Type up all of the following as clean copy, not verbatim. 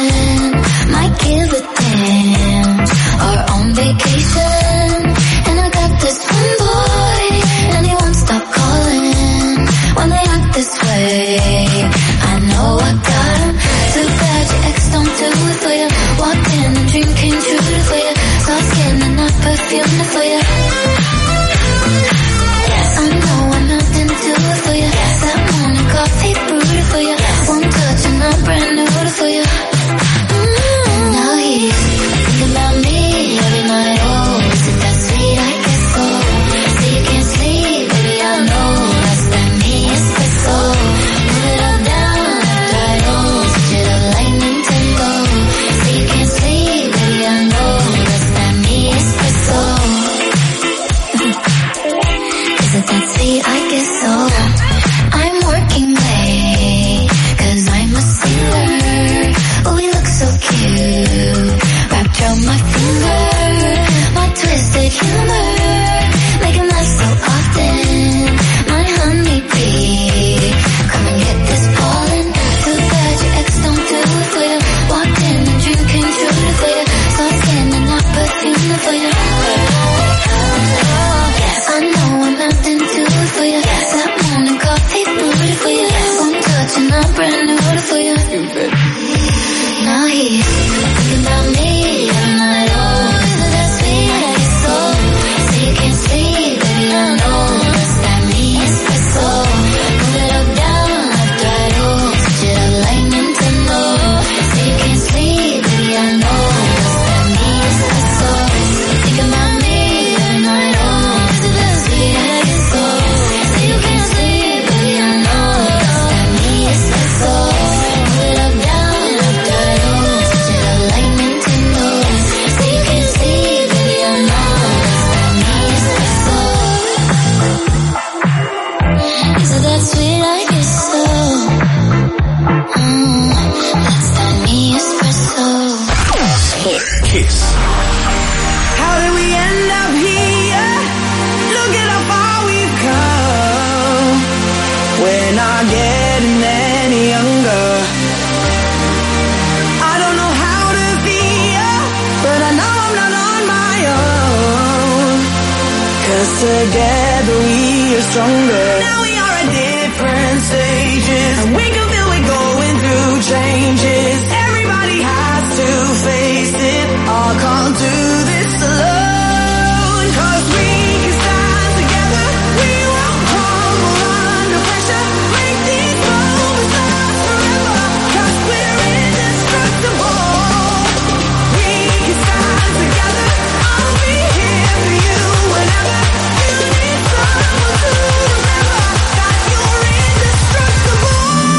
friend might give a damn, or on vacation. And I got this one boy, and he won't stop calling when they act this way. I know I got him. Too bad your ex don't do it for you. Walked in, the dream came true for you. Soft skin and not perfume for you. I know I'm nothing to it for you. That morning coffee brewed for you. Won't touch and I'm brand new for you. Now he's thinking about me every night. Oh, is it that sweet? I guess so. Say you can't sleep, baby, I know. That's that me espresso. Move it up, down, left, right, oh. Switch it up like Nintendo. Say you can't sleep, baby, I know. That's that me espresso. Is it that sweet? I guess so. I'm working late, 'cause I'm a sailor. Oh, we look so cute, wrapped around my finger. My twisted humor, make him laugh so often. My honeybee, come and get this pollen. Too bad your ex don't do it for you. Walked in, the dream came true for you. Soft skin and not perfume for you. I know I'm nothing to it for you. That morning coffee brewed for you. One touch and I'm brand new for you. Now he's thinking about me every night. Oh, is it that sweet? I guess so. Say you can't sleep, baby, I know. That's that me espresso. Move it up, down, left, right, oh. Switch it up like Nintendo. Say you can't sleep, baby, I know. That's that me espresso. Thinking about me every night. Oh, is it that sweet? I guess so. Say you can't sleep, baby, I know. That's that me espresso. Move it up, down, left, right, oh. Switch it up like Nintendo. Say you can't sleep, baby, I know. That's that me espresso. Is it that sweet? I guess so. That's that me espresso. Kiss. How did we end up here? Look at how far we've come. We're not getting any younger. I don't know how to feel, but I know I'm not on my own. 'Cause together we are stronger. Now we are at different stages, and we can feel we're going through changes. Everybody has to face it. I can't do this alone. 'Cause we can stand together. We won't crumble under pressure. Make these moments last forever. 'Cause we're indestructible. We can stand together. I'll be here for you whenever you need someone to remember that you're indestructible.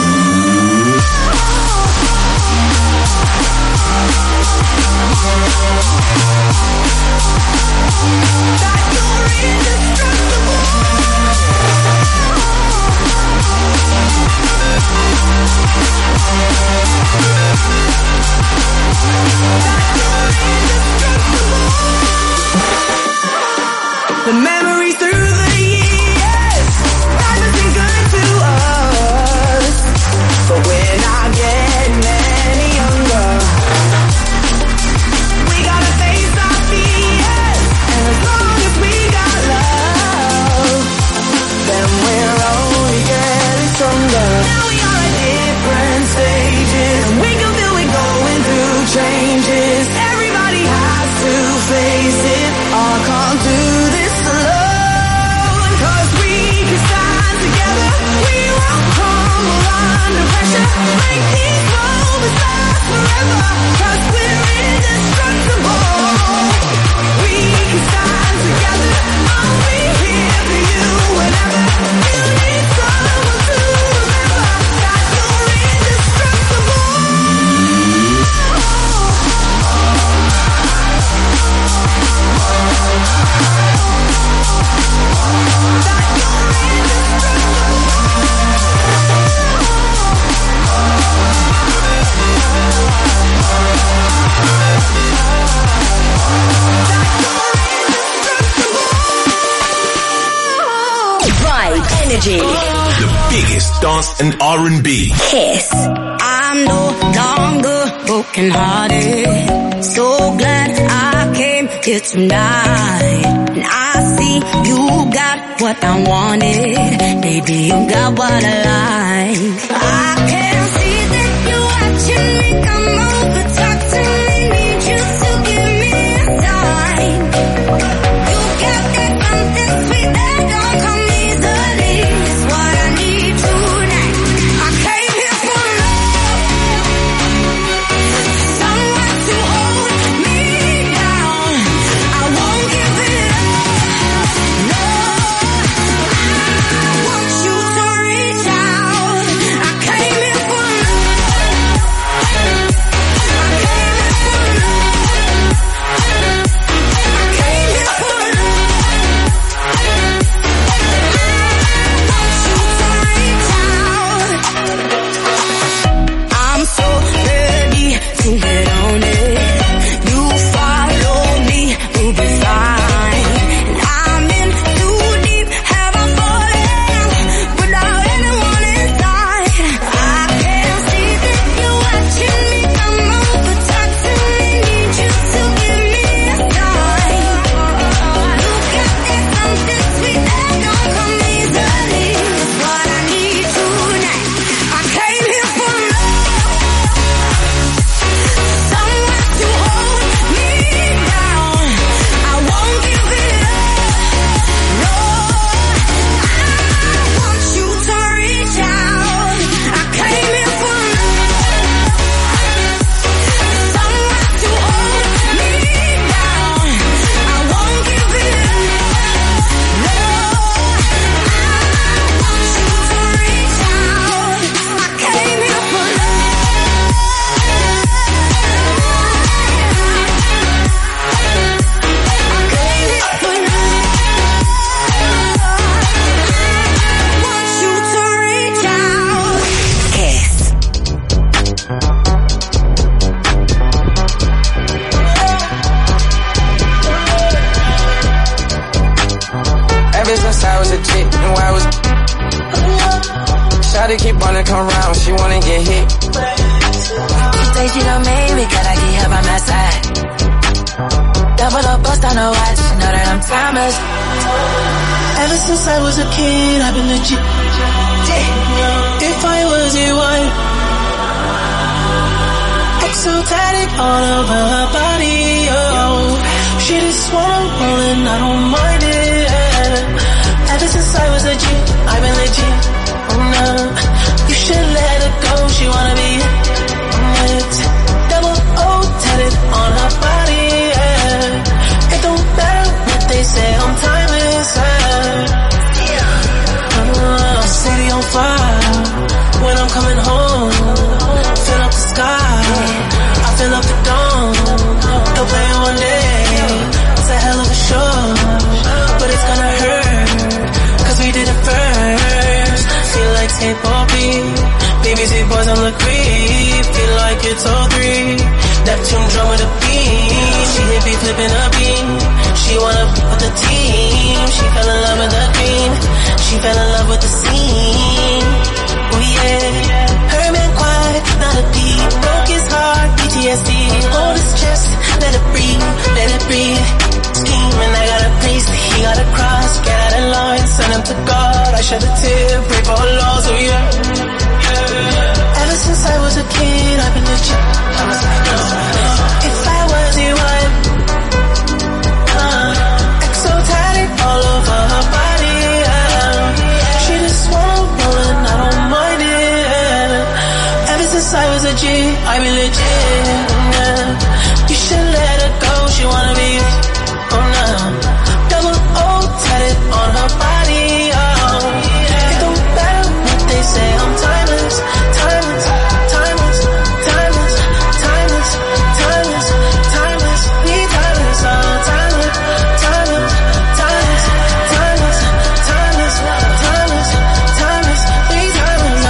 The memories through the years, life has been good to us, but we're not getting any younger. We gotta face our fears, and as long as we got love, then we're only getting stronger. Now we are at different stages, and we can feel we're going through changes. Everybody has to face it. I can't do this alone. 'Cause we can stand together. We won't crumble under pressure. Make these moments last forever. 'Cause we're indestructible. We can stand together. I'll be here for you whenever you need someone to remember that you're indestructible. Energy. The biggest dance and R&B. Kiss. I'm no longer broke. brokenhearted. So glad I came here tonight. And I see you got what I wanted. Baby, you got what I like. I can see that you're watching me come over, talk to me, need you to give me a sign. You got that something sweet that don't come easily. It's what I need tonight. I came here for love, someone to hold me down. I won't give it up, no. I want you to reach out. I came here for love. I came here for love. I came here for love. I'm so ready to get on it. You follow me, we'll be fine. And I'm in too deep, have I fallen without anyone inside? I can see that you're watching me come over, talk to me, need you to give me a sign. You got that something sweet that don't come easily. It's what I need tonight. I came here for love, someone to hold me down. I won't give it up, no. I want you to reach out. I came here for love, someone to hold me down. I won't give it up, no. I want you to reach out. I came here for love. I came here for love. I want you to reach out. Kiss. Ever since I was a chick, knew I was. Shawty keep wanna come round, she wanna get hit. She say she don't make me, gotta keep her by my side. Double up, bust on her watch, she know that I'm timeless. Ever since I was a kid, I've been legit. If I was your wife, exotic all over her body, oh. She just wanna roll and I don't mind it. Ever since I was a G, I've been legit. Oh no, you should let her go, she wanna be it. Double O tatted on her body, yeah. It don't matter what they say, I'm timeless, city on fire, when I'm coming home, fill up the sky, I fill up the dome, don't play it one day, it's a hell of a show, but it's gonna hurt, cause we did it first, feel like St. Bobby, BBC boys on the creep, feel like it's all three, Neptune drum with a beat, she hit me flipping a beat, she wanna be with the team, she fell in love with the green, she fell in love with the scene, oh yeah, her man quiet, not a beat, broke his heart, PTSD, hold his chest, let it breathe, scheming, I got a priest, he got a cross, get out of line, send him to God, I shed a tear, break all laws, oh yeah, ever since I was a kid, I've been legit, if I was your wife, exotic all over her body, she just wanna roll and I don't mind it, ever since I was a G, I've been legit, you should let her go, she wanna be, oh no, double O tatted on her body, oh, it don't matter what they say, I'm timeless, timeless, timeless, timeless, timeless, timeless, timeless, we timeless, oh, timeless, timeless, timeless, timeless, timeless, timeless, timeless, we timeless,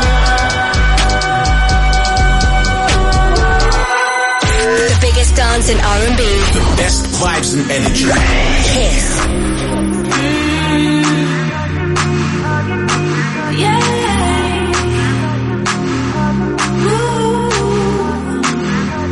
The biggest dance in R&B. The best vibes and energy. Kiss. Yeah. Ooh.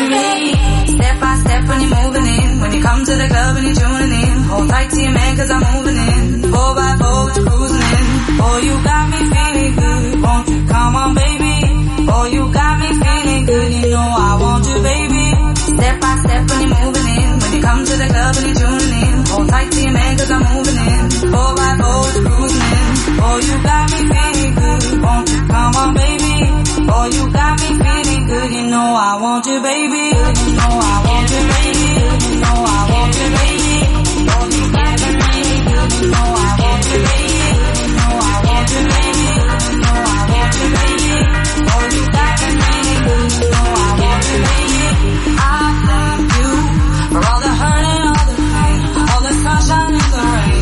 giving me. Step by step when you're moving in. When you come to the club and you're tuning in. Hold tight to your man cause I'm moving in. 4x4 cruising in. Oh, you got me feeling good. Won't you come on, baby? Oh, you got me feeling good. You know I want you, baby. Step by step when you're moving in. When you come to the club and you're tuning in. Hold tight to your man cause I'm moving in. 4x4 cruising in. Oh, you got me feeling good. Won't you come on, baby? Oh, you got me feeling good. You know I want you, baby. You know I want you, baby. You know I want you, baby. Oh, you got me feeling good. You know I want you, baby. You know I want you, baby. You know I want you, baby. Oh, you got me feeling good. You know I want you, baby. I thank you for all the hurt and all the pain, all the sunshine and the rain.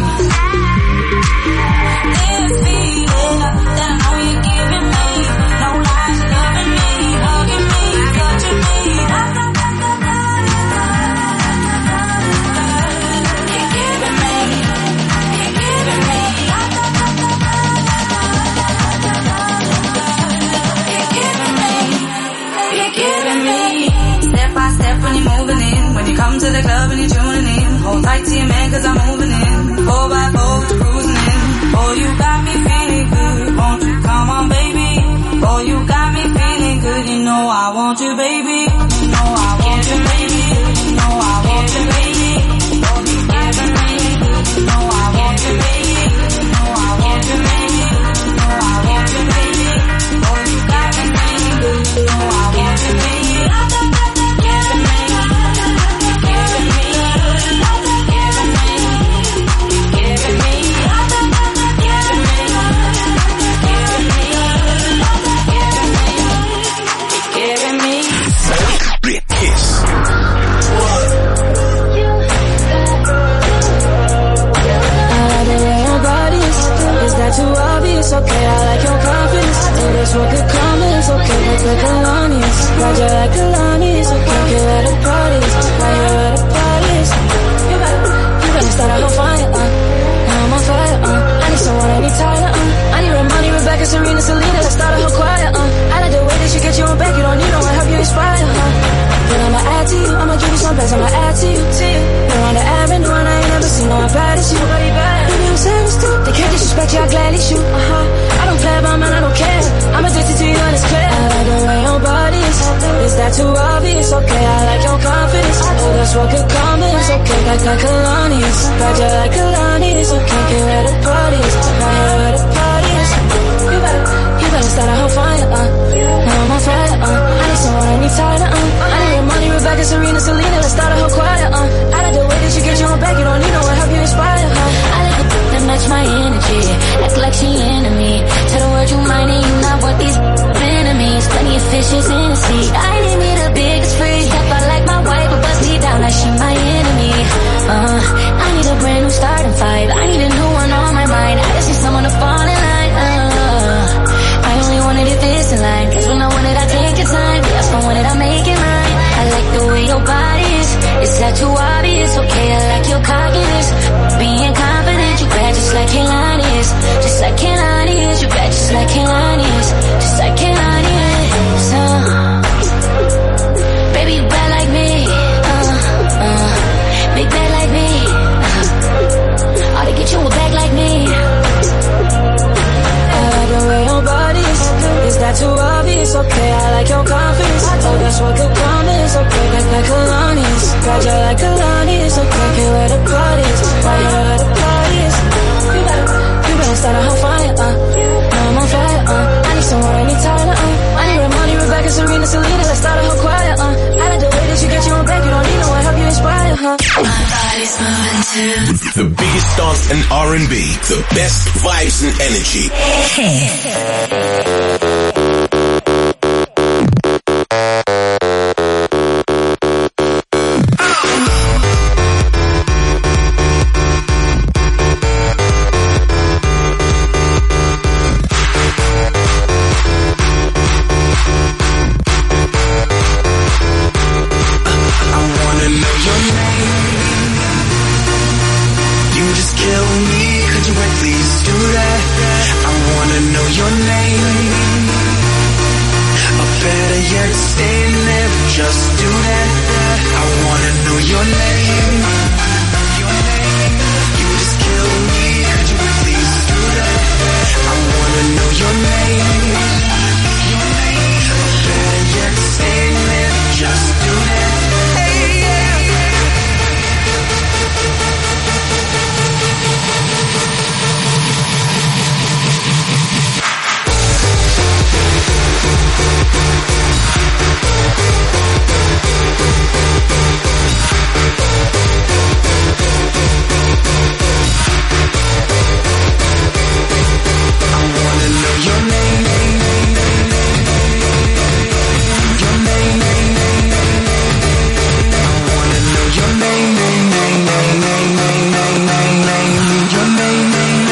This feeling that I know you're giving me, no lies, loving me, hugging me, touching me. You're giving me, you're giving me, you're giving me. Step by step when you're moving in. When you come to the club and you're tuning in. Hold tight to your man cause I'm moving in. 4x4 cruising in. Oh, you got me feeling good. Won't you come on, baby? Oh, you got me feeling good. You know I want you, baby. You know I want you, baby. You know I want you, baby. Oh, you got me feeling good. You know I want you, baby. You know I want you, baby. You know I want you, baby. Oh, you got me feeling good. You know I want you, baby. Too obvious, okay, I like your confidence. Oh, that's what could come is okay, like Kalani's. Ride you like Kalani's, okay, you're at the parties. Now you're at the parties. You better start a whole fire, now I'm on fire, I need someone, I need Tyler, I need Ramoni, Rebecca, Serena, Selena, let's start a whole choir, I like the way that you get you on back, you don't need no one, help you inspire, Then I'ma add to you, I'ma give you some best, I'ma add to you, You're on the avenue and I ain't never seen no one bad as you. Nobody bad, baby, I'm serious too. They can't disrespect you, I gladly shoot, I don't play about man, I don't care. I'm addicted to you and it's clear. I like the way your body is that too obvious? Okay, I like your confidence. Oh, that's what could come is okay, like Kalani's. Ride you like Kalani's, okay, you're at the parties. Now you're at the parties. You better start a whole fire, now I'm on fire, I need someone, I need Tyler, I need Ramoni, Rebecca, Serena, Selena, let's start a whole choir, I like the way that you get you on back, you don't need no one, help you inspire, I like the that match my energy, act like she into me, tell the world you mine and you not what these enemies, plenty of fishes in the sea, I need me the biggest free, step out like my wife, but bust me down like she my enemy, I need a brand new starting fight, I need a new one on my mind, I just need someone to fall in line, I only wanted it this in line, cause when I want it I take your time, yes I want it I make it mine, I like the way your body is that too obvious, okay I like your cockiness, being confident, you bad just like Kehlani is, just like Kehlani is, you bad just like Kehlani is, just like Kehlani is, baby you bad like me, big bad like me, ought to get you a bag like me, I like the way your body is that too obvious, okay I like your confidence, oh that's what could promise, okay like Kalani's, ride you like Kalani's, okay you're at the parties, while you're at the parties, you better start a whole fire, now I'm on fire, I need someone, I need Tyler, I need Ramoni, Rebecca, Serena, Selena, let's start a whole choir, I like the way that you get you on back, you don't need no one, help you inspire, My body's moving too. The biggest dance and R&B, the best vibes and energy. Kill me, could you please do that? I wanna know your name. your name. You just kill me, could you please do that? I wanna know your name. Better yet, stay there, just do that. Hey, yeah. I wanna know your name. Your name. I wanna know your name. Your name.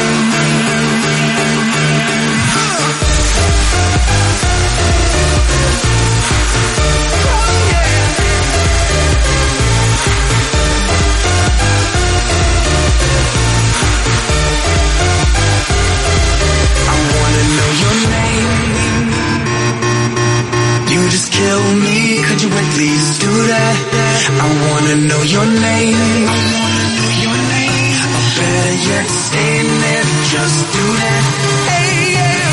You just kill me, could you at least do that? I wanna know your name. Or better yet, stay there, just do that. Hey, yeah.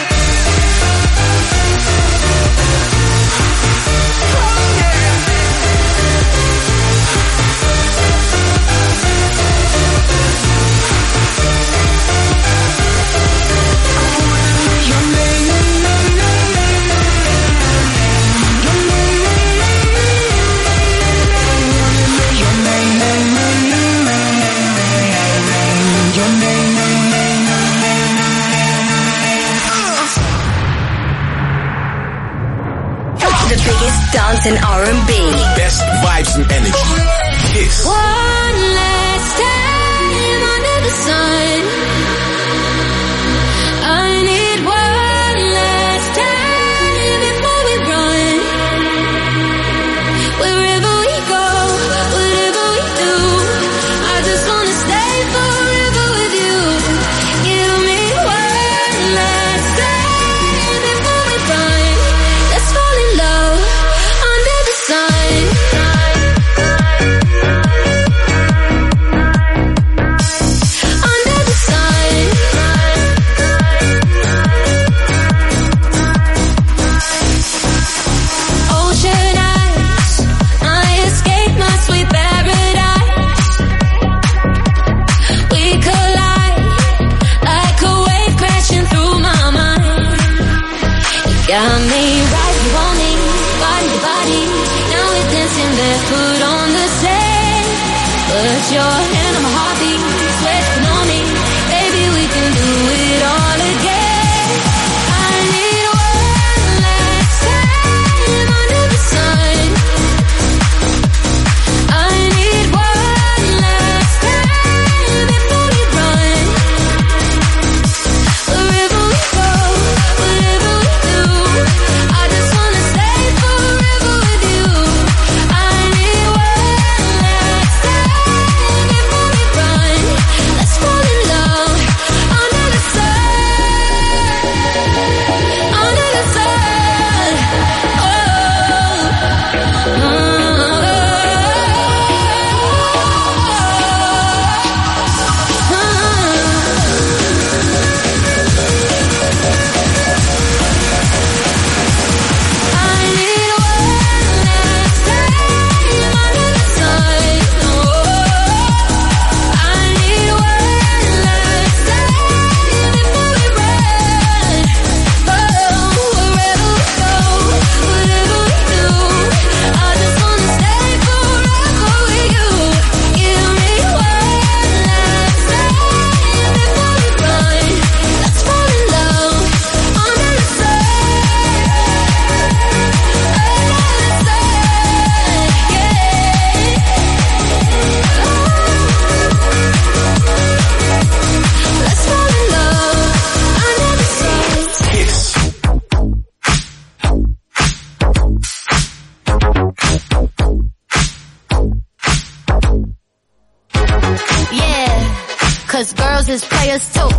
The biggest dance in R&B. Best vibes and energy. Kiss. One last time under the sun. I need one last time before we run. Wherever we go, whatever we do, I just wanna stay forever with you. Give me one last time before we run. Let's fall in love under the sun. Under the sun. Ocean eyes, I escape my sweet paradise. We collide like a wave crashing through my mind. You got me right, you want me, body to body. Now we're dancing barefoot on the sand. Put your hand on my heartbeat, sweat on me. Baby, we can do it all again. I need one last time under the sun. I need one last time before we run. Wherever we go, whatever we do, I just wanna stay forever with you. I need one last time before we run. Let's fall in love under the sun. Under the sun. I need one last time under the sun. I need one last time before we run. Wherever we go, whatever we do, I just wanna stay forever with you. Give me one last time before we run. Let's fall in love under the sun. Let's fall in love under the sun. Kiss. Yeah, 'cause girls is players too.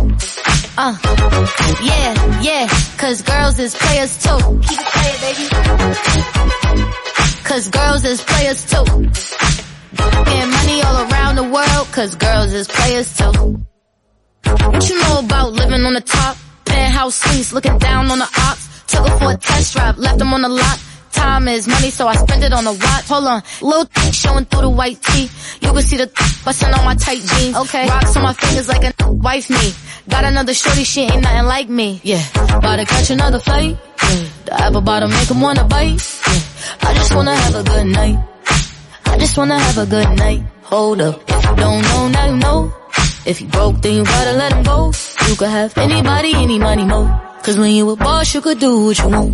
Yeah, 'cause girls is players too. Keep it playing, baby. 'Cause girls is players too. Getting money all around the world, cause girls is players too. What you know about living on the top? Penthouse suites, looking down on the ops. Took her for a test drive, left them on the lot. Time is money, so I spend it on a watch. Hold on, little showing through the white tee. You can see the bustin' on my tight jeans. Okay, rocks on my fingers like a wife me. Got another shorty, she ain't nothing like me. Yeah, about to catch another flight. Yeah, the apple bottom make 'em wanna bite. Yeah, I just wanna have a good night. I just wanna have a good night. Hold up, if you don't know, now you know. If you broke, then you gotta let him go. You could have anybody, any money, mo. Cause when you a boss, you could do what you want.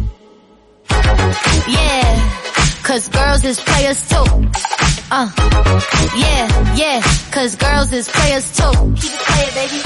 Yeah, cause girls is players too. Yeah, cause girls is players too. Keep it playing, baby.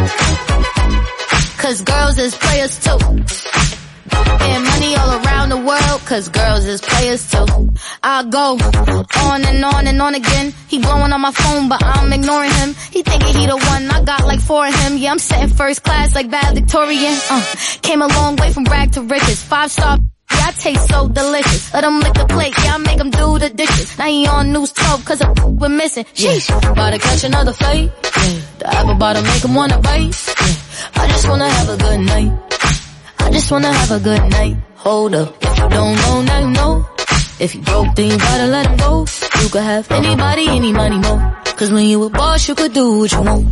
Cause girls is players too. And money all around the world, cause girls is players too. I go on and on and on again. He blowing on my phone, but I'm ignoring him. He thinking he the one, I got like 4 of him. Yeah, I'm sitting first class like valedictorian. Came a long way from rag to riches. 5-star, yeah, I taste so delicious. Let him lick the plate, yeah, I make him do the dishes. Now he on News 12, cause we're missing. Sheesh, about to catch another fight. Yeah, the apple bottom make him wanna bite. Yeah, I just wanna have a good night. I just wanna have a good night. Hold up, if you don't know, now you know. If you broke, then you gotta let him go. You could have anybody, any money, mo. Cause when you a boss, you could do what you want.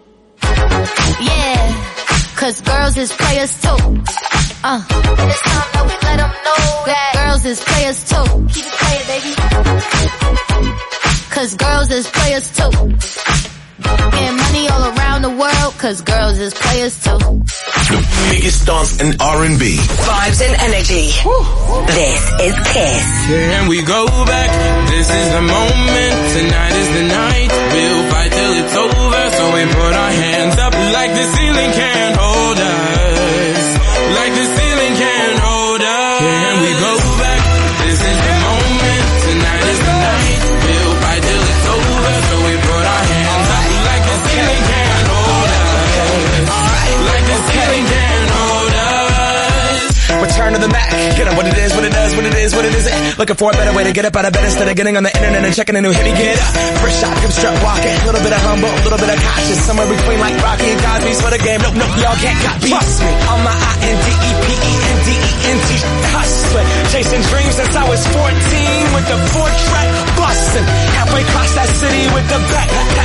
Yeah, cause girls is players too. And it's time that we let them know that girls is players too. Keep it playing, baby. Cause girls is players too. Getting money all around the world, cause girls is players too. The biggest dance in R&B. Vibes and energy. This is Kiss. Can we go back? This is the moment. Tonight is the night. We'll fight till it's over. So we put our hands up like the ceiling can't hold us. Like the ceiling can't hold us. Can we go back? This is the moment. Tonight is the night. We'll fight till it's over. So we put our hands up like the ceiling can't hold us. Like the ceiling can't hold us. Return to the Mac. Get up what it is, what it does, what it is, what it isn't. Looking for a better way to get up out of bed instead of getting on the internet and checking a new hit. Me get up. First shot, come strut walking. A little bit of humble, a little bit of cautious. Somewhere between like Rocky and Cosby's for the game. Nope, y'all can't copy. Trust me, on my INDEPENDENT hustling. Chasing dreams since I was 14 with the 4-track bustin'. Halfway across that city with the back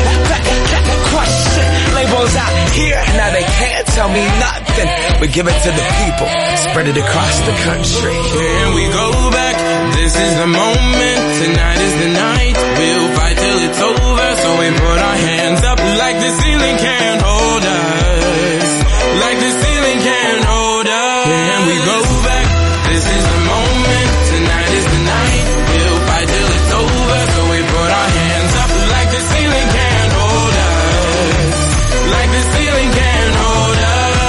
crushing. Labels out here, now they can't tell me nothing. We give it to the people, spread it across the country. Can we go back? This is the moment. Tonight is the night. We'll fight till it's over. So we put our hands up like the ceiling can't hold us. Like the ceiling can't hold us. Can we go back? This is the moment. Tonight is the night. We'll fight till it's over. So we put our hands up like the ceiling can't hold us. Like the ceiling can't hold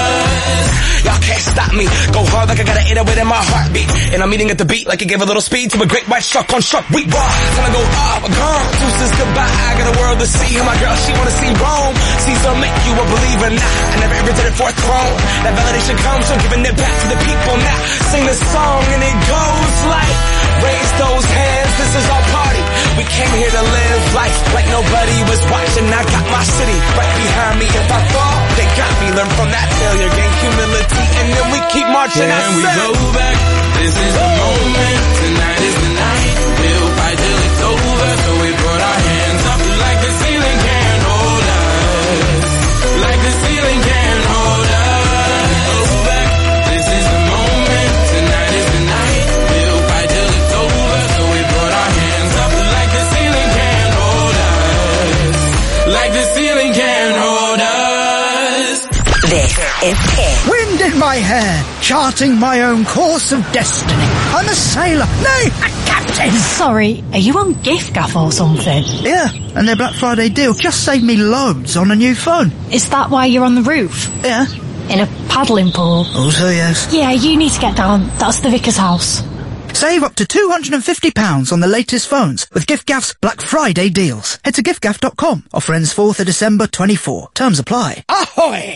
us. Y'all can't stop me. Go hard like I got an 808 in my heartbeat. And I'm eating at the beat like it gave a little speed to a great white shark on shark. We raw. Time to go up, gone. Deuces goodbye. I got a world to see. And my girl, she wanna see Rome. Caesar make you a believer. Nah, I never ever did it for a throne. That validation comes from giving it back to the people. Now sing this song and it goes like, raise those hands. This is our party. We came here to live life like nobody was watching. I got my city right behind me. If I fall, they got me. Learn from that failure, gain humility, and then we keep marching. Can we go back? This is the moment. Tonight is the night. We'll fight till it's over. So we put our hands up like the ceiling can't hold us. Like the ceiling can't hold us. Go back. This is the moment. Tonight is the night. We'll fight till it's over. So we put our hands up like the ceiling can't hold us. Like the ceiling can't hold us. This is Kiss. Wind in my hair, charting my own course of destiny. I'm a sailor, nay, a captain. Sorry, are you on giffgaff or something? Yeah, and their Black Friday deal just saved me loads on a new phone. Is that why you're on the roof? Yeah. In a paddling pool? Also, yes. Yeah, you need to get down. That's the vicar's house. Save up to £250 on the latest phones with giffgaff's Black Friday deals. Head to giffgaff.com. Offer ends 4th of December 24. Terms apply. Ahoy!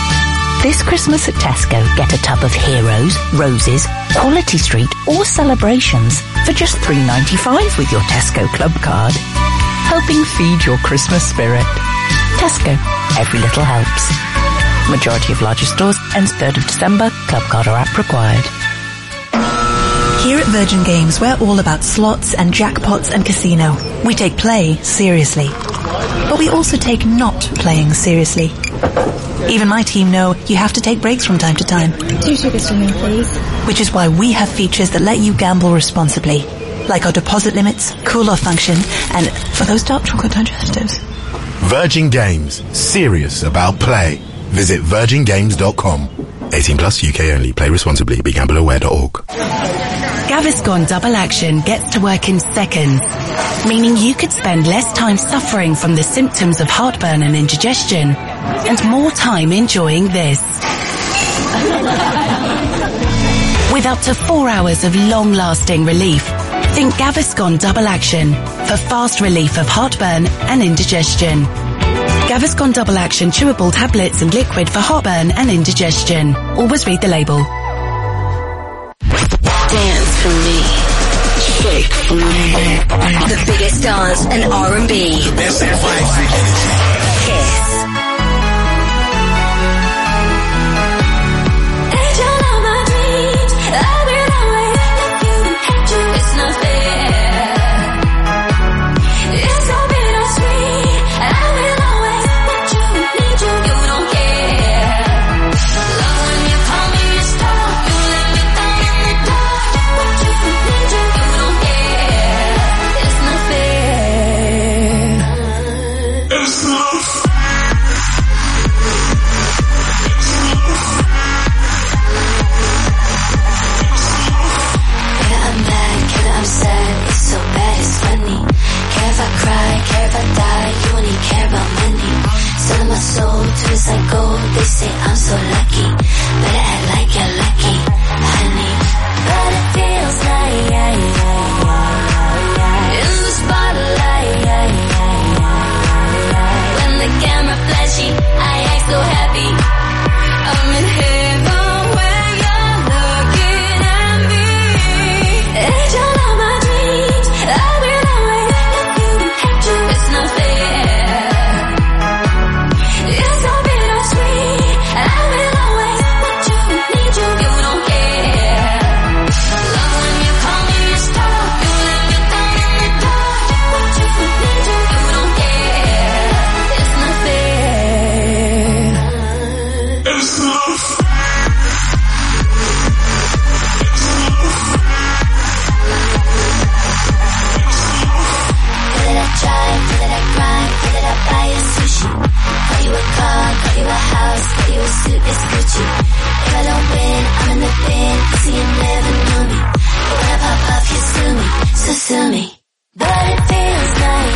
This Christmas at Tesco, get a tub of Heroes, Roses, Quality Street or Celebrations for just £3.95 with your Tesco Club card. helping feed your Christmas spirit. Tesco. Every little helps. Majority of larger stores ends 3rd of December. Club card or app required. Here at Virgin Games, we're all about slots and jackpots and casino. We take play seriously. But we also take not playing seriously. Even my team know you have to take breaks from time to time. 2 sugars for me, please. Which is why we have features that let you gamble responsibly. Like our deposit limits, cool-off function, and for those dark chocolate digestives. Virgin Games. Serious about play. Visit virgingames.com. 18 plus, UK only. Play responsibly. BeGambleAware.org. Gaviscon Double Action gets to work in seconds, meaning you could spend less time suffering from the symptoms of heartburn and indigestion, and more time enjoying this. With up to 4 hours of long-lasting relief, think Gaviscon Double Action for fast relief of heartburn and indigestion. Gaviscon Double Action chewable tablets and liquid for heartburn and indigestion. Always read the label. Dance for me. Shake for me. The biggest dance and R&B. The best vibes and energy. Kiss. They say I'm so lucky, better act like you're lucky, honey. But it feels like in the spotlight. When the camera flashy, I act so happy. I'm in heaven when you're looking at me. Angel of my dreams, I will always love you. Hate you, it's not fair. It's so bittersweet. I will always want you, need you, you don't care. Love when you call me a star, you let me down in the dark. Want you, need you, you don't care. It's not fair. It's not fair. Feel that I drive, feel that I grind, feel that I buy you sushi. Call you a car, call you a house, call you a suit, it's Gucci. If I don't win, I'm in the bin, so you never know me. But when I pop off, you sue me, so sue me. But it feels like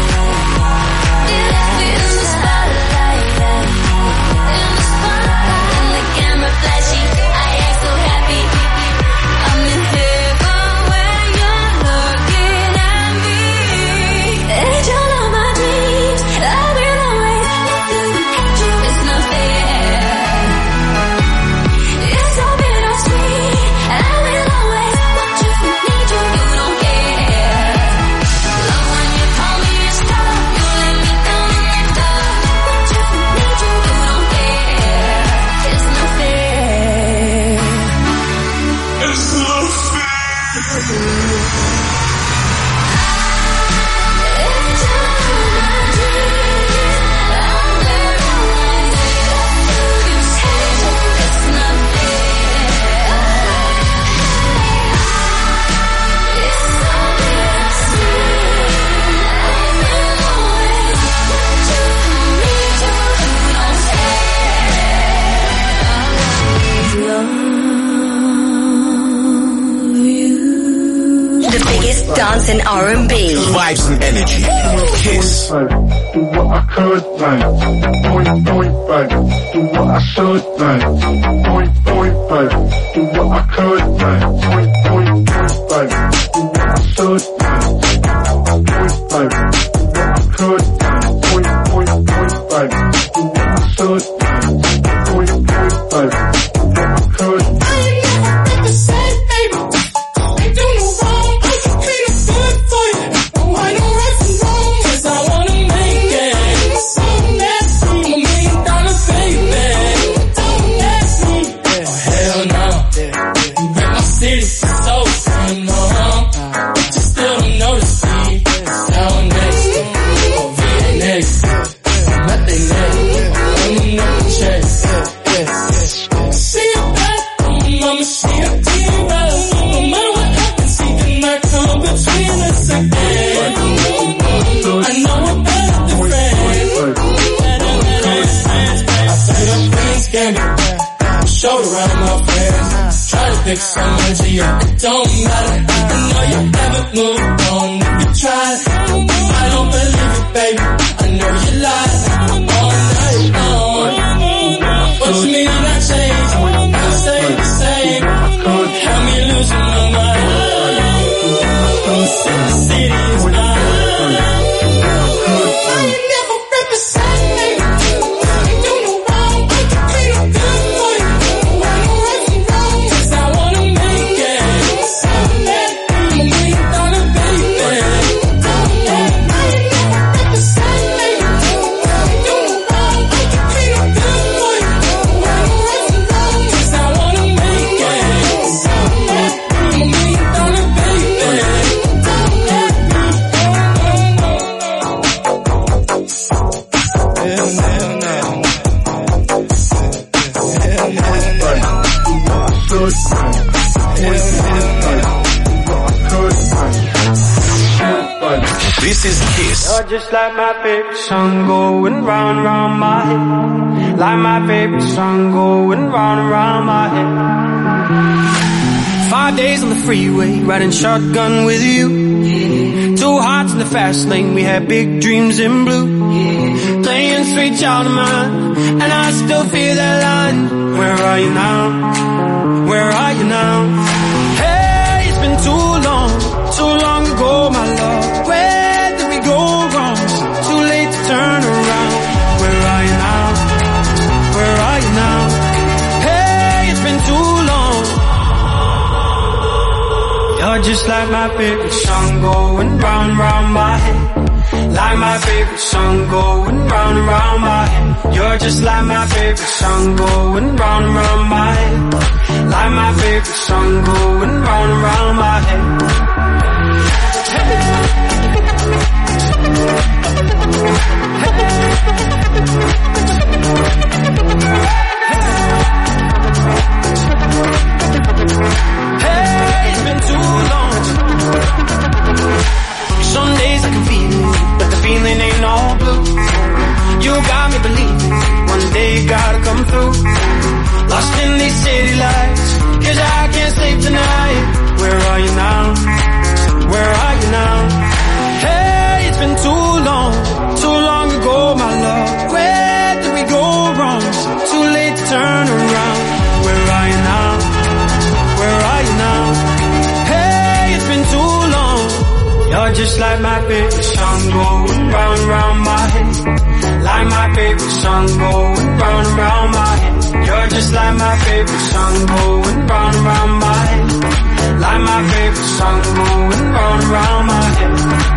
in the spotlight. In the spotlight. When the camera flashy, I act so happy. I'm in heaven when you're looking at me. Angel of my dreams, I will always love you, hate you, it's not fair. It's so bittersweet. I will always want you, need you, you don't care. Love when you call me a star, you let me down in the dark. Want you, need you, you don't care. It's not fair. It's not fair. The biggest dance and R&B. Vibes and energy. Kiss. Do what I could, like. Point, point, back. Do what I should, like. Point, point, back. Do what I could, like. Point, point, back. Do what I should, like. Point, back. Do what I could, like. Point, back. Do what I should, like. Point, back. Do what I could. make some money to you. It don't matter. I know you haven't moved on if you tried. I don't believe it, baby. I know you lied all night long. What you mean I'm not changed? I stay the same. Have me losing my mind. City is mine. Why you never represent me? You do no wrong, but you treat it good for you. Why no right from wrong? 'Cause I wanna make it. $1 million baby. Why you never represent me? You do no wrong, but you treat it good for you. Why no right from wrong? 'Cause I wanna make it. $1 million baby. This is Kiss. You're just like my favorite song going round and round my head. Like my favorite song going round and round my head. 5 days on the freeway, riding shotgun with you. 2 hearts in the fast lane, we had big dreams in blue. Playing sweet child of mine, and I still feel that line. Where are you now? Where are you now? Hey, it's been too long ago, my love. Where did we go wrong? Too late to turn around. Where are you now? Where are you now? Hey, it's been too long. You're just like my favorite song going round and round my head. Like my favorite song going round and round my head. You're just like my favorite song going round and round my head. Like my favorite song going round and round my head. Hey, it's been too long. Some days I can feel it, but the feeling ain't all blue. You got me believing one day you gotta come through. Lost in these city lights, 'cause I can't sleep tonight. Where are you now? Where are you now? Hey, it's been too long ago, my love. Where did we go wrong? Too late to turn around. Where are you now? Where are you now? Hey, it's been too long. You're just like my favorite song going round and round my head. Like my favorite song going round and round my head. You're just like my favorite song going round and round my head. Like my favorite song going round and round my head.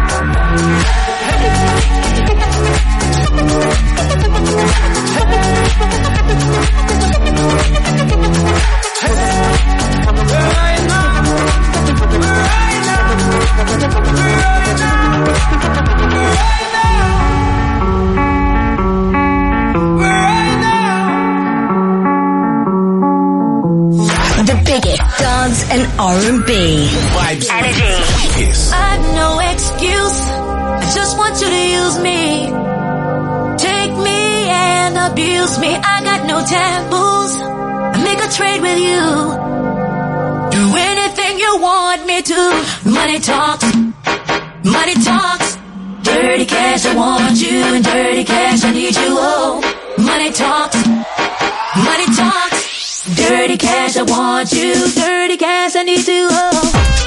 The biggest dance and R&B. Vibes. Energy. Kiss. I've no excuse. I just want you to use me. Take me and abuse me. I got no taboos. I make a trade with you. Do anything you want me to. Money talks. Money talks. Dirty cash, I want you. And dirty cash, I need you. Oh, money talks. Money talks. Dirty cash, I want you. Dirty cash, I need you. Oh.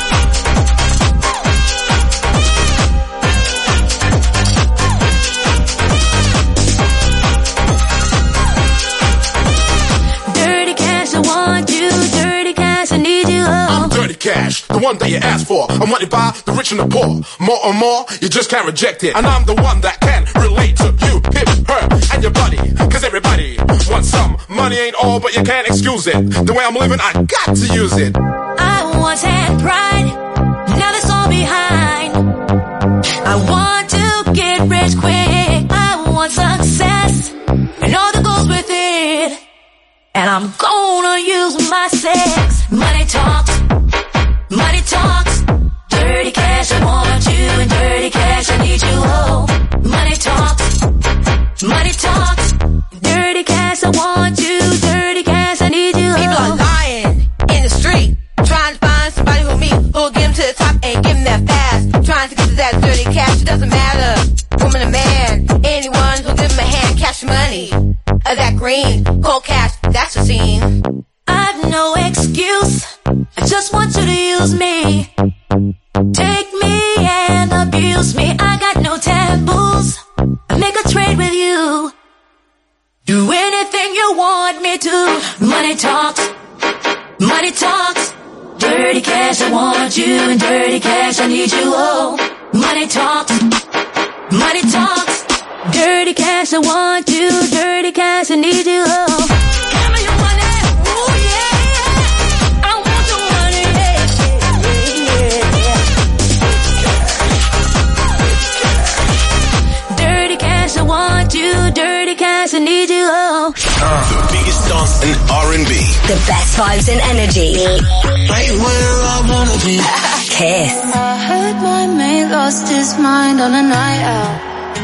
Dirty cash, I want you. Dirty cash, I need you. Oh. I'm dirty cash, the one that you asked for. I'm wanted by the rich and the poor. More and more, you just can't reject it. And I'm the one that can relate to you, him, her, and your buddy. 'Cause everybody wants some. Money ain't all, but you can't excuse it. The way I'm living, I got to use it. I once had pride, now that's all behind. I want to get rich quick. I want success, and all that goes with it. And I'm gonna use my sex. Money talks, money talks. Dirty cash, I want you, and dirty cash, I need you. Oh, money talks, money talks. Dirty cash, I want you. Dirty cash, I need you. People are lying in the street, it doesn't matter. Woman or man, anyone who'll give him a hand, cash money. That green, cold cash, that's the scene. I've no excuse, I just want you to use me. Take me and abuse me, I got no taboos. I make a trade with you. Do anything you want me to. Money talks, money talks. Dirty cash, I want you, and dirty cash, I need you, oh. Money talks, money talks. Dirty cash, I want you, dirty cash, I need you, oh. Give me your money, ooh yeah. I want your money, yeah. Dirty cash, I want you, dirty cash, I need you, oh. The biggest dance in R&B. The best vibes and energy. Right where I wanna be. Kiss. I heard my mate lost his mind on a night out.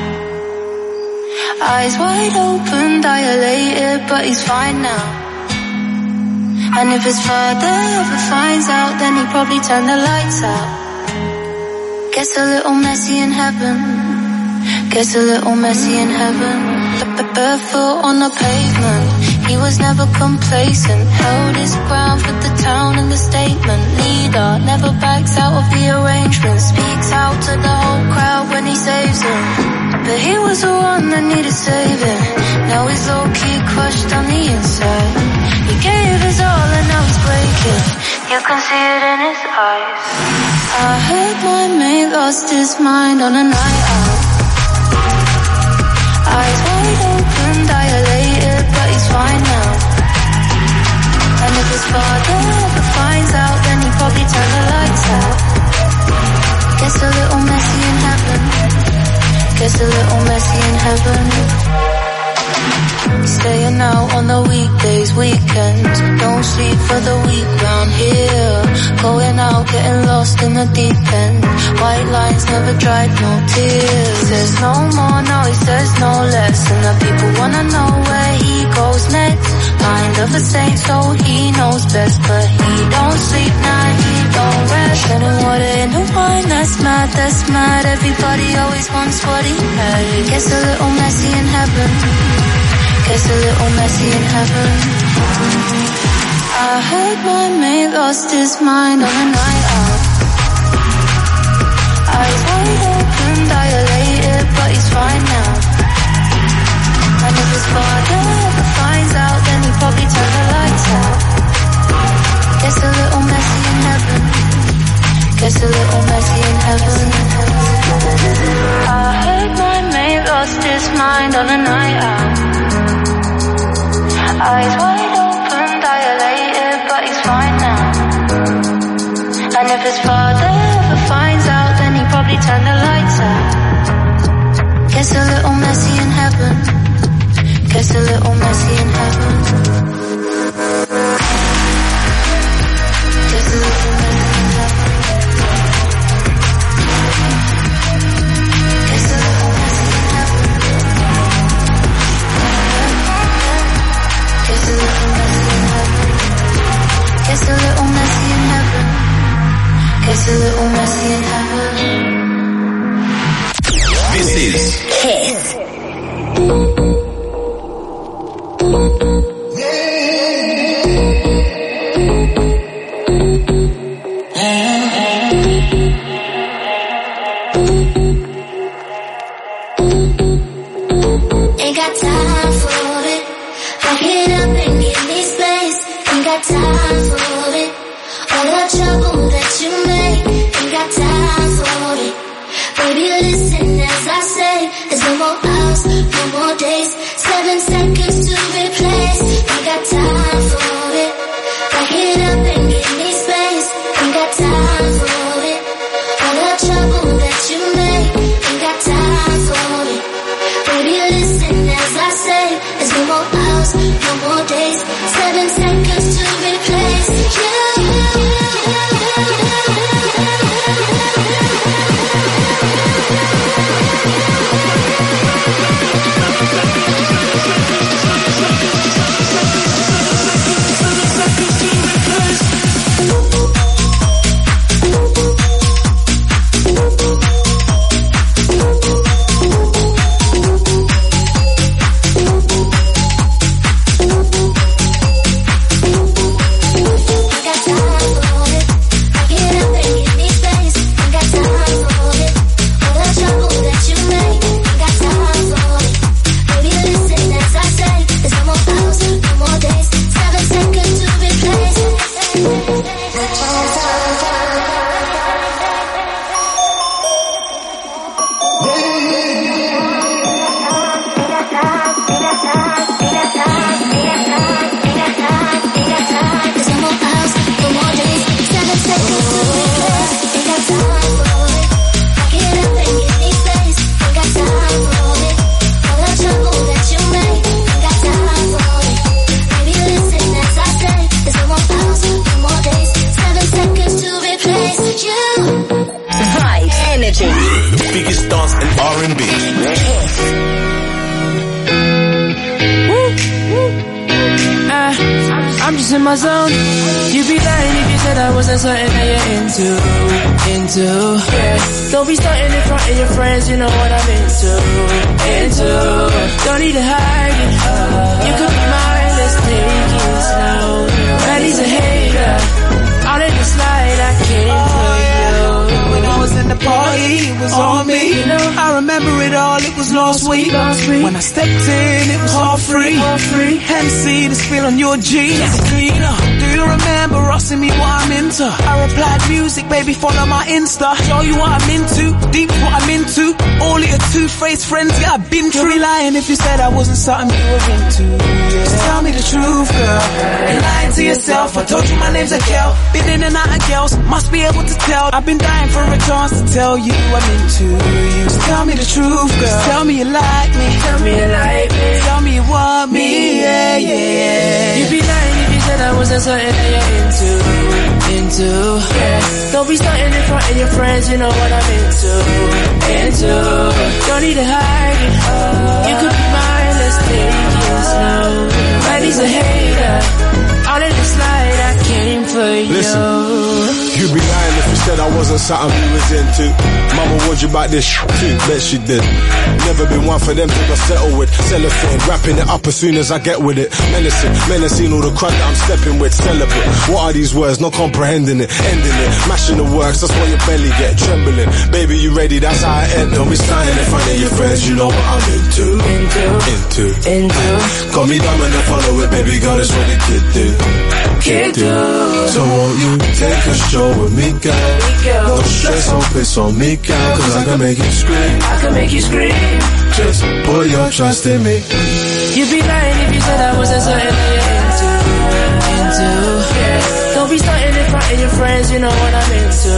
Eyes wide open, dilated, but he's fine now. And if his father ever finds out, then he'd probably turn the lights out. Gets a little messy in heaven. Gets a little messy in heaven. Barefoot on the pavement, he was never complacent. Held his ground for the town in the statement. Leader, never backs out of the arrangement. Speaks out to the whole crowd when he saves them. But he was the one that needed saving. Now he's low-key crushed on the inside. He gave his all and now he's breaking. You can see it in his eyes. I heard my mate lost his mind on a night out. Eyes wide open, dilated, but he's fine now. And if his father ever finds out, then he'd probably turn the lights out. Gets a little messy in heaven. Gets a little messy in heaven. Staying out on the weekdays, weekends. Don't sleep for the week round here. Going out, getting lost in the deep end. White lines never dried, no tears. Says no more, no, he says no less. And the people wanna know where he goes next. Mind of a saint, so he knows best. But he don't sleep, nah, he don't rest. Getting water in the wine, that's mad, that's mad. Everybody always wants what he had. Gets a little messy in heaven. Gets a little messy in heaven. I heard my mate lost his mind on a night out. Eyes wide open, dilated, but he's fine now. And if his father ever finds out, then he'd probably turn the lights out. Gets a little messy in heaven. Gets a little messy in heaven. I heard my mate lost his mind on a night out. Eyes wide open, dilated, but he's fine now. And if his father ever finds out, then he'd probably turn the lights out. Gets a little messy in heaven. Gets a little messy in heaven. Gets a little messy in heaven. Gets a little messy in heaven. Gets a little messy in heaven. Gets a little messy in heaven. Gets a little messy in heaven. This is Kiss. Ain't got time for it. Back it up and give me space. Ain't got time for it. All the trouble that you make. Ain't got time for it. Baby, listen as I say. There's no more hours, no more days. 7 seconds to replace. Ain't got time for it. Back it up and give me space. Ain't got time for it. All the trouble that you make. Ain't got time for it. Baby, listen as I say. There's no more hours, no more days. 7 seconds to replace you. R&B. I'm just in my zone. You'd be lying if you said I wasn't something that you're into. Yeah. Don't be starting in front of your friends, you know what I'm into. Don't need to hide it. You could be mine, let's take it slow. Daddy's a hater. I'll let it slide, I came for you. When I was in the party, it was on me. You know, I remember it all, it was last week. When I stepped in, it was all free. Hennessy, the spill on your jeans. Cleaner, do you remember asking me what I'm into? I replied, music, baby, follow my Insta. Show you what I'm into, deep what I'm into. All of your two-faced friends, yeah, I've been through. You'd be lying if you said I wasn't something you were into. Just tell me the truth, girl. And lying to yourself, I told you my name's Akel. Been in and out of girls, must be able to tell. I've been dying for a chance to tell you I'm into you. So tell me the truth, girl. Just tell me you like me. Tell me you like me. Tell me you want me, yeah, yeah. You'd be lying if you said I wasn't something that you're into. Yeah. Don't be starting in front of your friends, you know what I'm into. Don't need to hide it. You could be mine, let's take it slow. Daddy's a hater. I'll let it slide, I came for you. Listen, you'd be lying if you said I wasn't something you was into. Mama warned you about this too, bet she did. Never been one for them to go settle with. Cellophane, wrapping it up as soon as I get with it. Menacing all the crud that I'm stepping with. Celibate, what are these words? Not comprehending it, ending it. Mashing the works, that's why your belly get trembling. Baby, you ready? That's how I end. Don't be standing in front of your friends, you know what I'm into. Got me dumb and follow it, baby girl, that's what the kid do. So won't you take a stroll with me, girl? No stress, don't piss on me, girl, cause I can make you scream. Just put your trust in me. You'd be lying if you said I wasn't something that you're into. Don't be starting in front of your friends, you know what I'm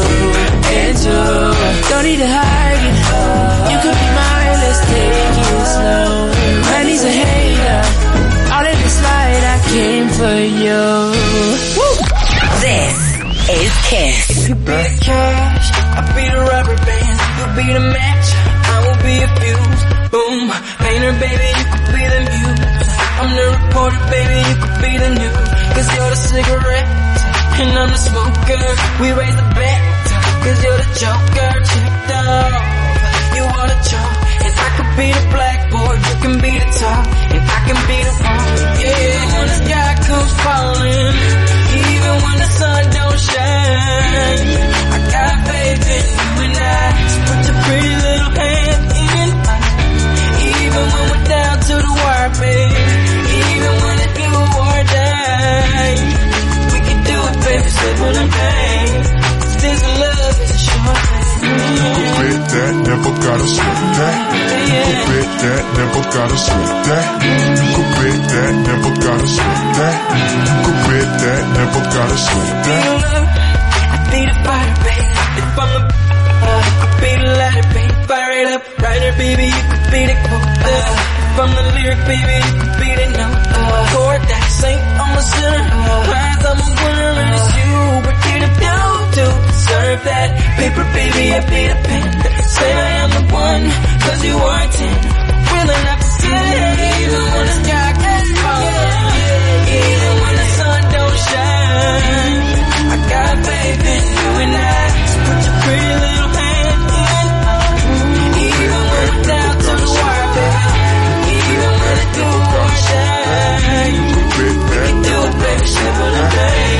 into. Don't need to hide it. You could be mine, let's take it slow. Man, he's a hater. I'll let it slide, I came for you. Woo! This is Kiss. You could be the cash, I'll be the rubber band. You'll be the match, I will be a fuse. Boom, painter baby, you could be the muse. I'm the reporter baby, you could be the news. Cause you're the cigarette, and I'm the smoker. We raise the bet, cause you're the joker. Checked off, you are the chalk. If I could be the blackboard, you can be the top. If I can be the wall, yeah, when the sky comes falling, even when the sun don't shine, I got faith in you and I. So put your pretty little hand in mine. Even when we're down to the wire, babe. Even when it's do or die, we can do it, baby, simple and plain. This love is a short thing. You could bet that, never gotta sweat that. You could bet that, never gotta sweat that. You could bet that, never gotta sweat that. You could bet that, never gotta sweat that. I'd be the fighter, baby. If I'm the you could be the lighter, baby. Fire it up, writer, baby. You could be the quote. If I'm the lyric, baby, you could be the note. Chord that saint, I'm a sinner. Prize, I'm a winner, and it's you. What did I do to deserve that? Paper, baby, I be the pen. Say I am the one, cause you are 10. Willing up to stay, even when the sky gets falling. Even when the sun don't shine, I got faith in you and I. So put your pretty little hand in mine. Even when we're down to the wire, baby. Even when it do or shine, we can do it, baby, simple and plain.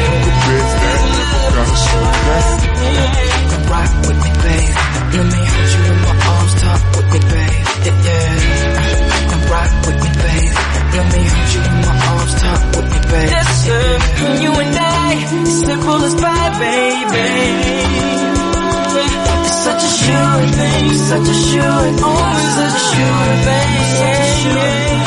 Come rock with me, babe. Let me hold you in my arms, talk with me, babe. Yeah. Come rock with me, babe. Let me hold you in my arms, talk with me, babe. Yes, sir. You and I, simple as pie, baby. It's such a sure thing, such a sure thing. Always such a sure thing.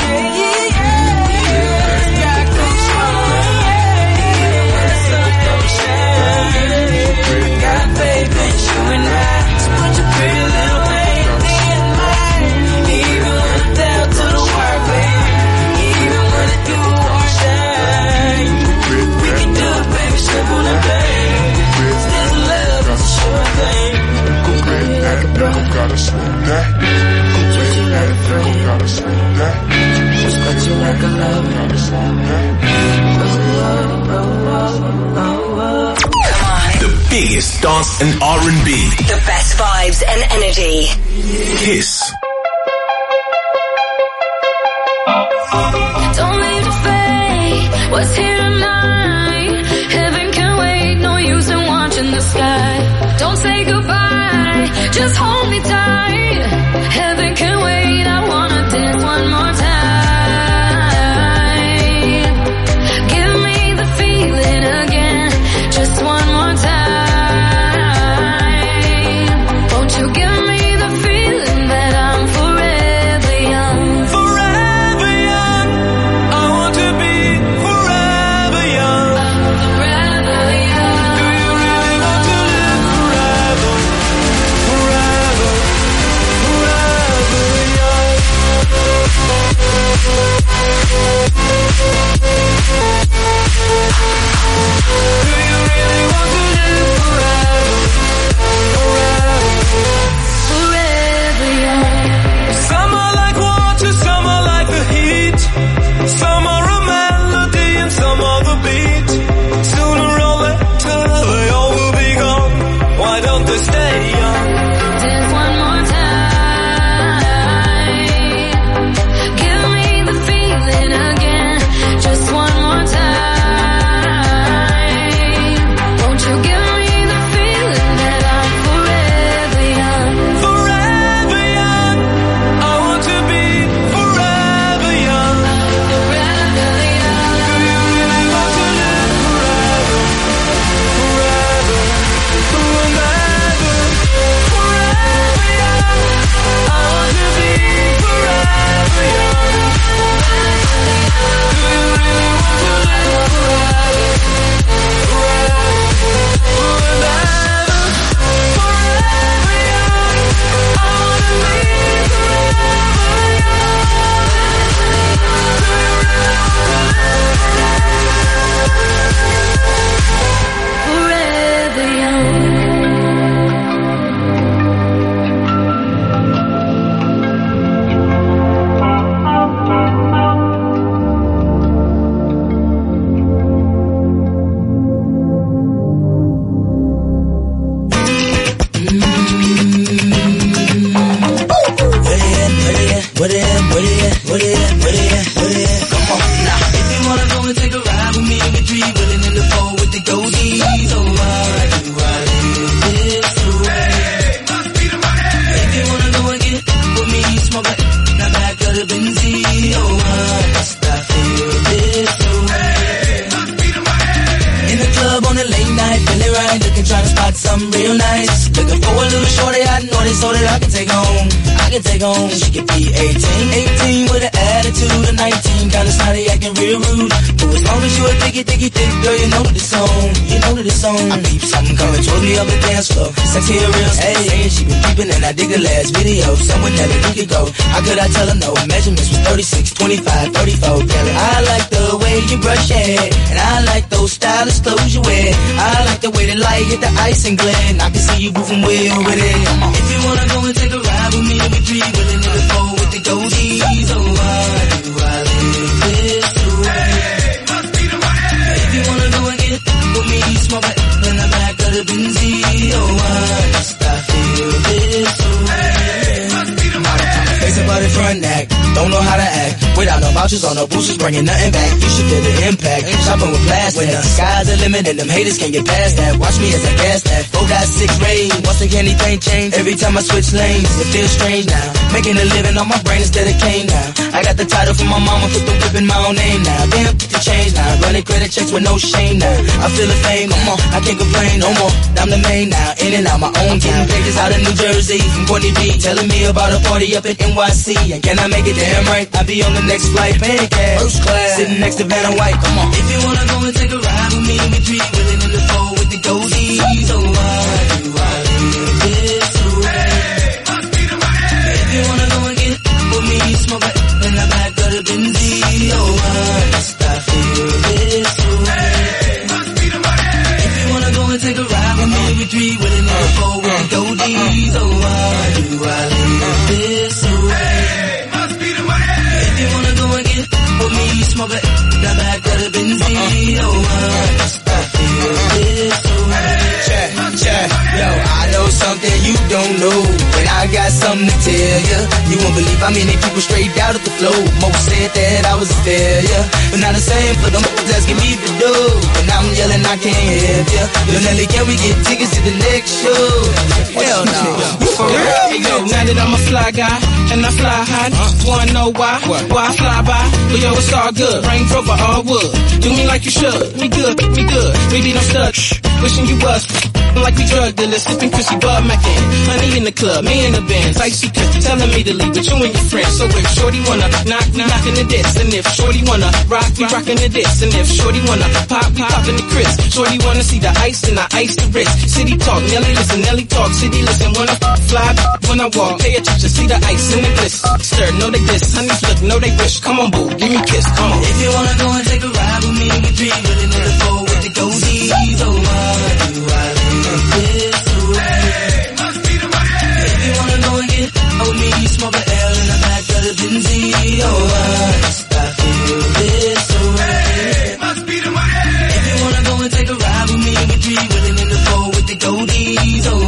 Never gotta sweat that. that. Treat you like a friend. Respect you like a lover. The biggest dance and R&B. The best vibes and energy. Kiss. Don't leave the fate. What's here tonight? Heaven can wait. No use in watching the sky. Don't say goodbye. Just hold me tight. Heaven can wait. I wanna dance one more time. Give me the feeling again. Just one more time. Won't you give me the feeling that I'm forever young? Forever young. I want to be forever young. Forever young. Do you really want to live forever? Forever, forever young. Do you really want to live forever? Forever young. Some are like water, some are like the heat. Some are a melody and some are the beat. Sooner or later they all will be gone. Why don't they stay young? Dance one more time. Give me the feeling again. Just one more time. Won't you give me the feeling that I'm forever young? Forever young. I want to be forever young. Forever young. Do you really want to live forever? Forever, forever, forever young. I want to be forever young. Do you really want to live forever? Forever, forever, forever young. I want to be Forever young. Come on now. If you wanna go and take a ride with me, we three willing in the four with the goldies. Oh, why do I live this way? If you wanna go and get with me, smoke it in the back of the Benzie. Oh, why must I feel this way? In the club on a late night, feeling right, looking trying to spot something real nice. Looking for a little shorty I know this so that I can take home. She could be 18 with an attitude of 19, kinda snotty, acting real rude. But as long as you a thicky thick, girl, you know that it's on. I peep something coming towards me up the dance floor. Sexy and real, hey, she been peeping and I dig the last video. Someone never we could go. How could I tell her no? Measurements was 36, 25, 34. Girl, I like the way you brush your hair, and I like those stylish clothes you wear. I like the way the light hit the ice and glare, and I can see you moving well with it. If you wanna go and take a ride with me, we three willing in the four with the goldies. Oh, why do I live this way? If you wanna go and get with me, smoke it in the back of the Benzie. Oh, why must I feel this way? Face about the front neck, don't know how to act. Without no vouchers or no boosters, bringing nothing back. You should feel the impact. Shopping with plastic. When the sky's the limit and them haters can't get past that. Watch me as I gas that. 4.6 range. Once again, anything change. Every time I switch lanes, it feels strange now. Making a living on my brain instead of cane now. I got the title from my mama, put the whip in my own name now. Damn, get the change now. Running credit checks with no shame now. I feel the fame, come on, I can't complain no more. I'm the main now, in and out my own town. Pages out of New Jersey, from Courtney B, telling me about a party up at NYC. And can I make it damn right? I be on the next flight, paying cash, first class, sitting next to Vanna White. Come on. If you wanna go and take a ride with me, we three willing in the four with the goldies. So why do I live this way? If you wanna go and get with me, smoke it in the back of the Benzie. Oh, why must I feel this way? If you wanna go and take a ride with me, we three willing in the four with the goldies. Oh, why do I live this way? know. But I got something to tell ya. You won't believe how many people straight out of the flow. Most said that I was a failure, but not the same for them asking me to do. And I'm yelling I can't help ya. Yo, Nelly, can we get tickets to the next show? Hell no. Hey yo, now that I'm a fly guy and I fly high, wanna know why? Why I fly by? But yo, it's all good. Range Rover, all wood. Do me like you should. Me good, me good. Baby, don't stud. Wishing you was like we drug dealers, sipping Chrissy Bud Mackin. Honey in the club, me in the Benz. Icy cut, telling me to leave with you and your friends. So if Shorty wanna knock, we knockin' the diss. And if Shorty wanna rock, we rockin' the diss. And if Shorty wanna pop, we poppin' the crisp. Shorty wanna see the ice and I ice the wrist. City talk, Nelly listen, Nelly talk. City listen, when I fly, when I walk. Pay attention, see the ice and the bliss. Stir, know they diss. Honeys look, know they wish. Come on, boo, give me a kiss, come on. If you wanna go and take a ride with me, we be really in the floor with the goldies. Oh, why do I live this way? Must be the money. If you wanna go and get with me, smoke an L in the back of the Benzie. Oh, I feel this way. Must be the money. If you wanna go and take a ride with me, we be really in the floor with the goldies. Oh,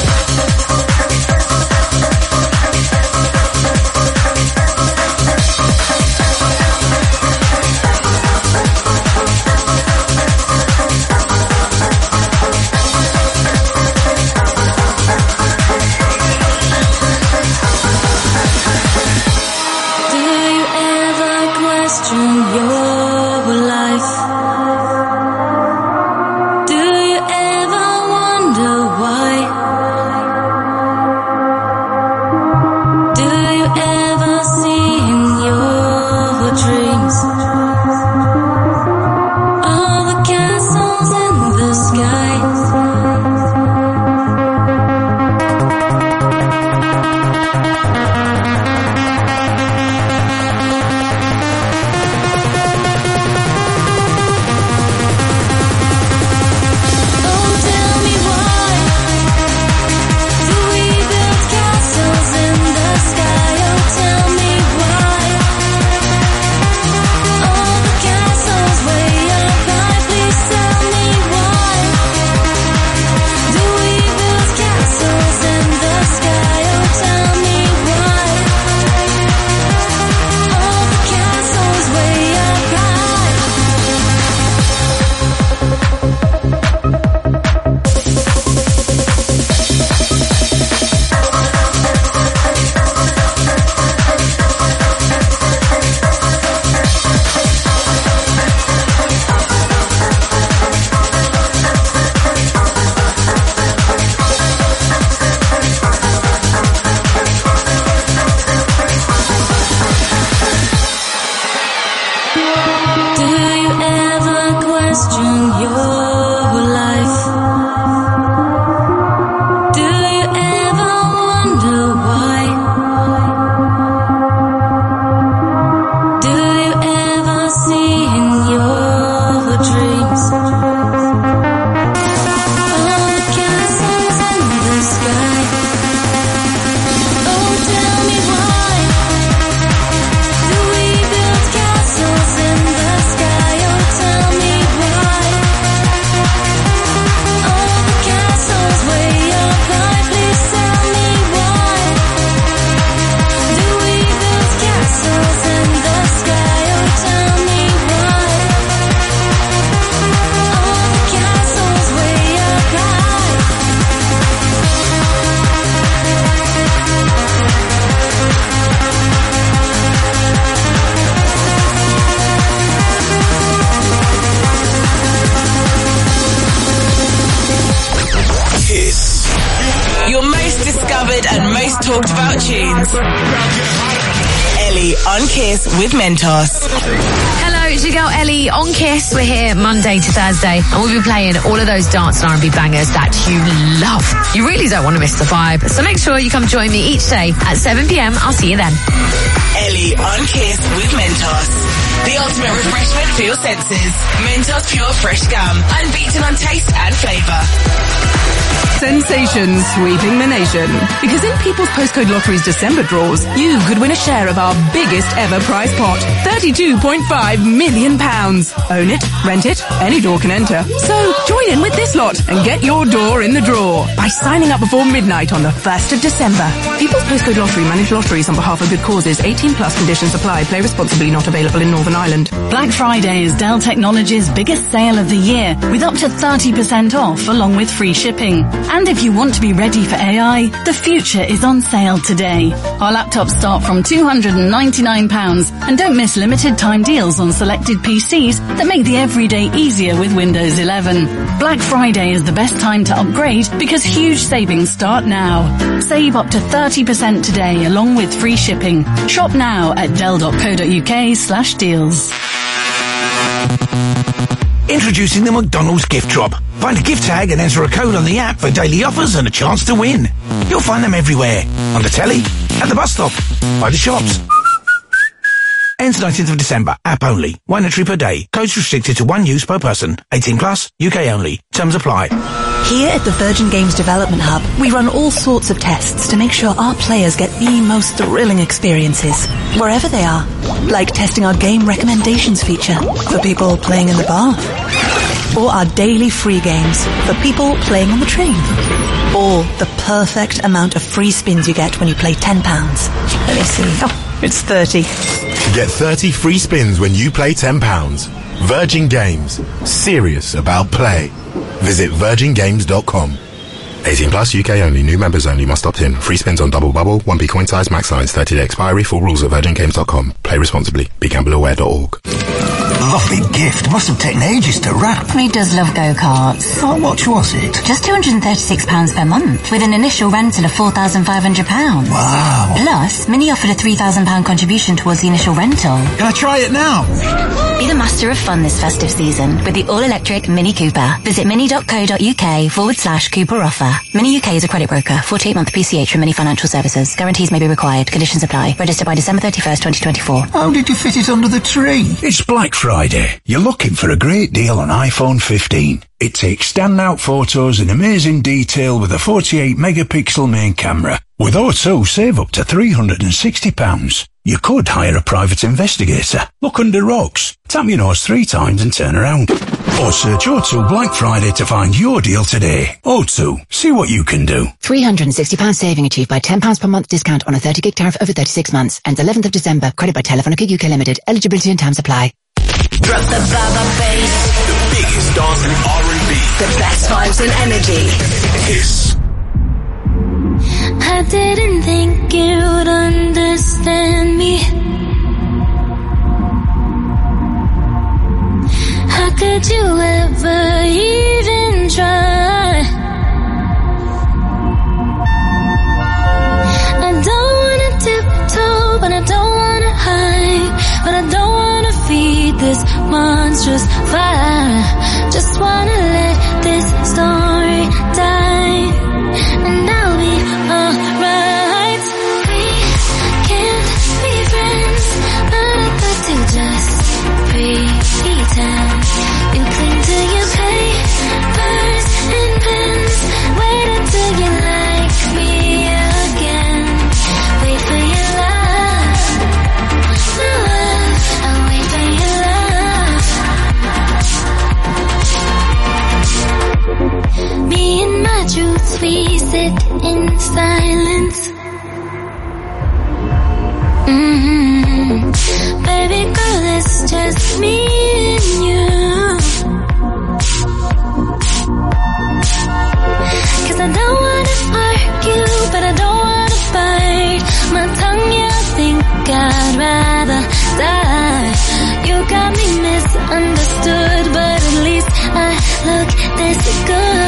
talked about tunes. Ellie on Kiss with Mentos. Hello, it's your girl Ellie on Kiss. We're here Monday to Thursday and we'll be playing all of those dance and R&B bangers that you love. You really don't want to miss the vibe. So make sure you come join me each day at 7 p.m. I'll see you then. Ellie on Kiss with Mentos. The ultimate refreshment for your senses. Mentos Pure Fresh Gum. Unbeaten on taste and flavour. Sensations sweeping the nation. Because in People's Postcode Lottery's December draws, you could win a share of our biggest ever prize pot. £32.5 million. Own it, rent it, any door can enter. So join in with this lot and get your door in the draw by signing up before midnight on the 1st of December. People's Postcode Lottery manage lotteries on behalf of good causes. 18 plus conditions apply. Play responsibly. Not available in Northern Ireland. Black Friday is Dell Technologies' biggest sale of the year, with up to 30% off along with free shipping. And if you want to be ready for AI, the future is on sale today. Our laptops start from £299 and don't miss limited time deals on selected PCs that make the everyday easier with Windows 11. Black Friday is the best time to upgrade because huge savings start now. Save up to 30% today along with free shipping. Shop now at dell.co.uk/deals. Introducing the McDonald's gift drop. Find a gift tag and enter a code on the app for daily offers and a chance to win. You'll find them everywhere. On the telly, at the bus stop, by the shops. Ends 19th of December. App only. 1 entry per day. Codes restricted to 1 use per person. 18 plus. UK only. Terms apply. Here at the Virgin Games Development Hub, we run all sorts of tests to make sure our players get the most thrilling experiences, wherever they are. Like testing our game recommendations feature for people playing in the bar. Or our daily free games for people playing on the train. Or the perfect amount of free spins you get when you play £10. Let me see. Oh, it's 30. Get 30 free spins when you play £10. Virgin Games. Serious about play. Visit virgingames.com. 18 plus, UK only. New members only. Must opt in. Free spins on double bubble, 1p coin size, max size, 30-day expiry. Full rules at virgingames.com. Play responsibly. BeGambleAware.org. Lovely gift. Must have taken ages to wrap. He does love go-karts. How much was it? Just £236 per month, with an initial rental of £4,500. Wow. Plus, Mini offered a £3,000 contribution towards the initial rental. Can I try it now? Be the master of fun this festive season with the all-electric Mini Cooper. Visit mini.co.uk/Cooper offer. Mini UK is a credit broker. 48-month PCH from Mini Financial Services. Guarantees may be required. Conditions apply. Register by December 31st, 2024. How did you fit it under the tree? It's Black Friday. You're looking for a great deal on iPhone 15. It takes standout photos in amazing detail with a 48 megapixel main camera. With O2, save up to £360. You could hire a private investigator. Look under rocks. Tap your nose 3 times and turn around. Or search O2 Black Friday to find your deal today. O2, see what you can do. £360 saving achieved by £10 per month discount on a 30 gig tariff over 36 months. Ends 11th of December. Credit by Telefonica UK Limited. Eligibility and terms apply. Drop the baba bass. The biggest dance in R&B. The best vibes and energy. Kiss. I didn't think you'd understand me. How could you ever even try? I don't wanna tiptoe, but I don't wanna hide. But I don't wanna feed this monstrous fire. Just wanna let this story die, and I'll be alright. We can't be friends, but I got to just pretend. You cling to your papers and pens. Wait until you like me again. Wait for your love. No, I'll wait for your love. Me and my truths, we sit in silence. Baby girl, it's just me and you. 'Cause I don't wanna argue, but I don't wanna fight. My tongue, yeah, I think I'd rather die. You got me misunderstood, but at least I look this good.